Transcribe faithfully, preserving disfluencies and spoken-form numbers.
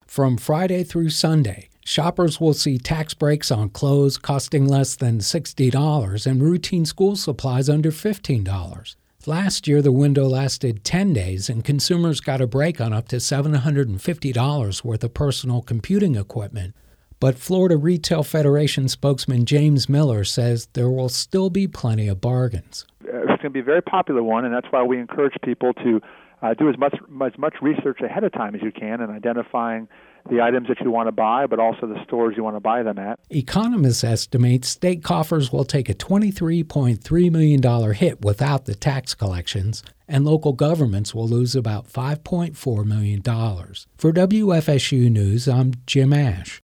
From Friday through Sunday, shoppers will see tax breaks on clothes costing less than sixty dollars and routine school supplies under fifteen dollars. Last year, the window lasted ten days, and consumers got a break on up to seven hundred fifty dollars worth of personal computing equipment. But Florida Retail Federation spokesman James Miller says there will still be plenty of bargains. It's going to be a very popular one, and that's why we encourage people to uh, do as much as much research ahead of time as you can in identifying the items that you want to buy, but also the stores you want to buy them at. Economists estimate state coffers will take a twenty-three point three million dollars hit without the tax collections, and local governments will lose about five point four million dollars. For W F S U News, I'm Jim Ash.